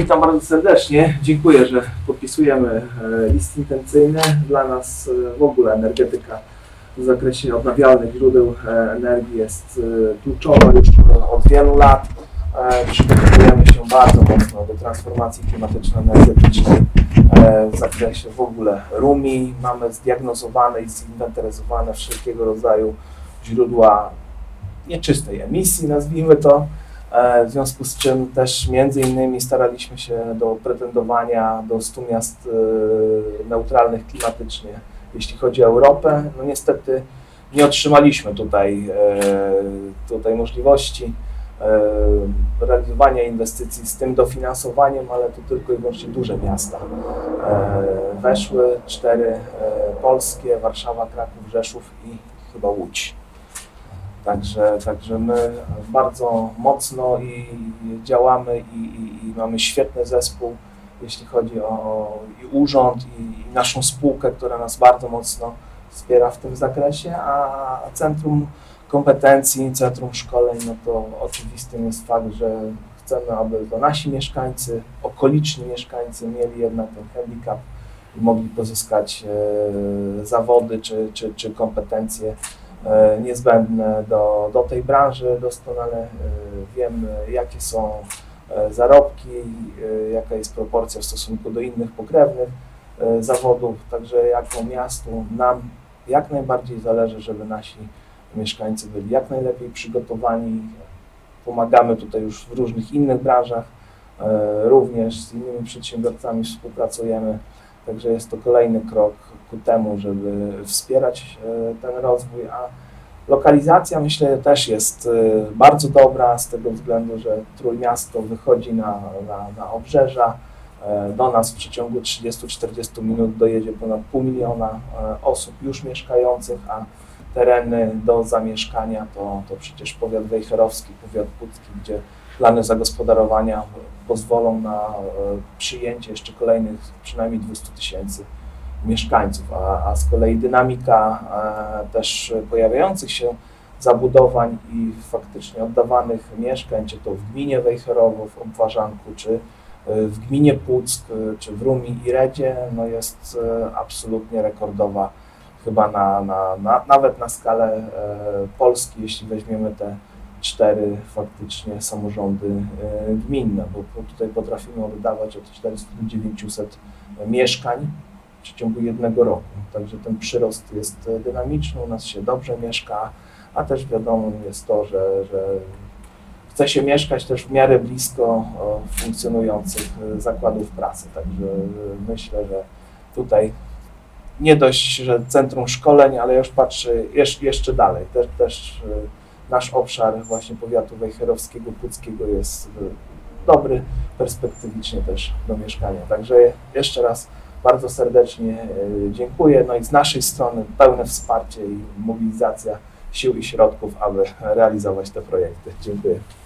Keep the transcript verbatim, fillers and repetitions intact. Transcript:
Witam bardzo serdecznie. Dziękuję, że podpisujemy list intencyjny. Dla nas w ogóle energetyka w zakresie odnawialnych źródeł energii jest kluczowa już od wielu lat. Przygotowujemy się bardzo mocno do transformacji klimatyczno-energetycznej w zakresie w ogóle RUMI. Mamy zdiagnozowane i zinwentaryzowane wszelkiego rodzaju źródła nieczystej emisji, nazwijmy to. W związku z czym też między innymi staraliśmy się do pretendowania do stu miast neutralnych klimatycznie, jeśli chodzi o Europę. No niestety nie otrzymaliśmy tutaj, tutaj możliwości realizowania inwestycji z tym dofinansowaniem, ale to tylko i wyłącznie duże miasta weszły, cztery polskie, Warszawa, Kraków, Rzeszów i chyba Łódź. Także, także my bardzo mocno i działamy i, i, i mamy świetny zespół, jeśli chodzi o i urząd, i, i naszą spółkę, która nas bardzo mocno wspiera w tym zakresie, a Centrum Kompetencji, Centrum Szkoleń, no to oczywistym jest fakt, że chcemy, aby to nasi mieszkańcy, okoliczni mieszkańcy mieli jednak ten handicap i mogli pozyskać e, zawody czy, czy, czy kompetencje niezbędne do, do tej branży. Doskonale wiemy, jakie są zarobki, jaka jest proporcja w stosunku do innych pokrewnych zawodów, także jako miastu nam jak najbardziej zależy, żeby nasi mieszkańcy byli jak najlepiej przygotowani. Pomagamy tutaj już w różnych innych branżach, również z innymi przedsiębiorcami współpracujemy. Także jest to kolejny krok ku temu, żeby wspierać ten rozwój, a lokalizacja myślę też jest bardzo dobra z tego względu, że Trójmiasto wychodzi na, na, na obrzeża. Do nas w przeciągu trzydziestu do czterdziestu minut dojedzie ponad pół miliona osób już mieszkających, a tereny do zamieszkania to, to przecież powiat wejherowski, powiat pucki, gdzie plany zagospodarowania pozwolą na przyjęcie jeszcze kolejnych przynajmniej dwustu tysięcy mieszkańców, a, a z kolei dynamika e, też pojawiających się zabudowań i faktycznie oddawanych mieszkań, czy to w gminie Wejherowo, w Obwarzanku, czy w gminie Puck, czy w Rumi i Redzie, no jest e, absolutnie rekordowa, chyba na, na, na, nawet na skalę e, Polski, jeśli weźmiemy te cztery faktycznie samorządy gminne, bo tutaj potrafimy oddawać od czterystu do dziewięciuset mieszkań w ciągu jednego roku. Także ten przyrost jest dynamiczny, u nas się dobrze mieszka, a też wiadomo jest to, że, że chce się mieszkać też w miarę blisko funkcjonujących zakładów pracy. Także myślę, że tutaj nie dość, że centrum szkoleń, ale już patrzę jeszcze dalej, też, też nasz obszar właśnie powiatu wejherowskiego, puckiego jest dobry, perspektywicznie też do mieszkania. Także jeszcze raz bardzo serdecznie dziękuję. No i z naszej strony pełne wsparcie i mobilizacja sił i środków, aby realizować te projekty. Dziękuję.